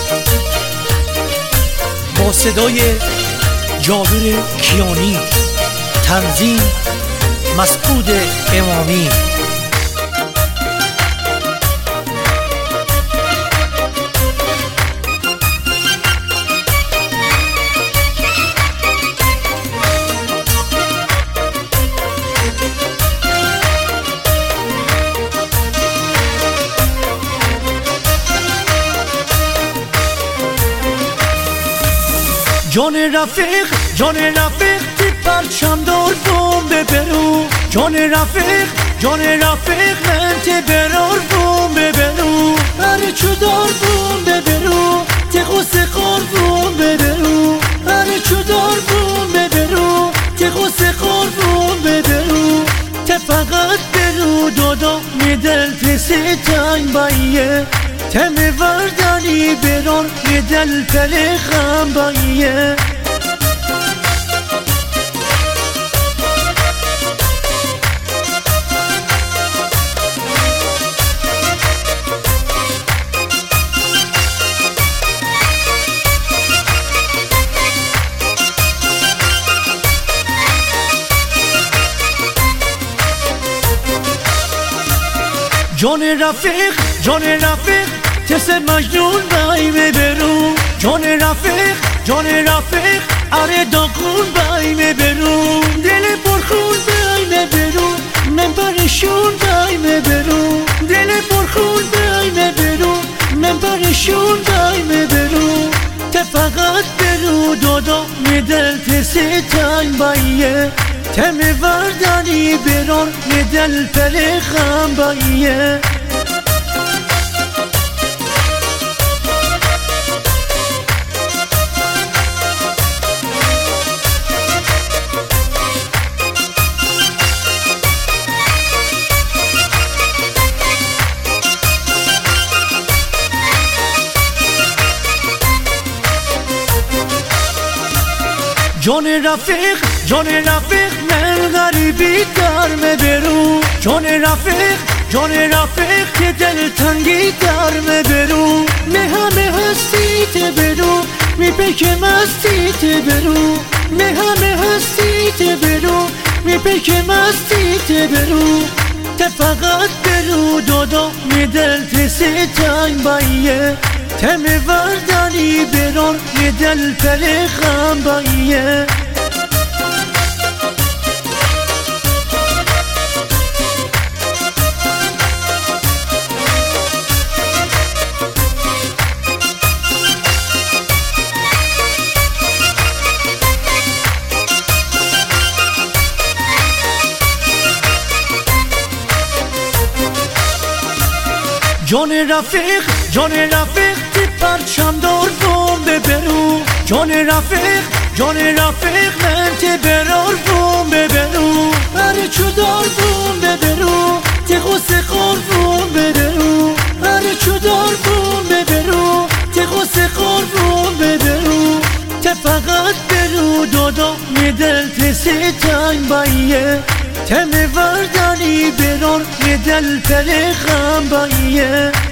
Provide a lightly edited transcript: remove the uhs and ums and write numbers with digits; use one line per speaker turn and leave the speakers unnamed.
با صدای جابر کیانی، تنظیم مسعود امامی. جان رفیق تی پرچم دار بوم ببرو، جان رفیق من تی برار بوم ببرو، هر چو دار بوم ببرو تی خوص خار بوم ببرو، هر چو دار بوم ببرو تی خوص خار بوم ببرو، تی فقط برو دادا میدل تی ستنگ بایه، تم وردانی برار میدل پل خم بایه. جان رفیق تس مجنون بای ببرو، جان رفیق اره داغون بای ببرو، دل پرخون بای ببرو من پریشون بای ببرو، دل پرخون بای ببرو من پریشون بای ببرو، ته فقط برو دادا میدل تسی تنگ بایه، تم وردانی برار میدل پل خم بایه. جان رفیق من غریبی در مبرو، جان رفیق که دل تنگی در مبرو، می همه هستی تبرو می پکم هستی تبرو، می همه هستی تبرو می پکم هستی تبرو، ته فقط برو دادا می دل تسی تنگ بایه، تم وردانی برار می دل پل خم بایه. جان رفیق تی پرچم دار بوم ببرو، جان رفیق من تی برار بوم ببرو، هر چو دار بوم ببرو تی خوص خار بوم ببرو، هر چو دار بوم ببرو تی خوص خار بوم ببرو، تی فقط برو دادا میدل تسی تنگ بایه، تم وردانی برار میدل پل خم بایه.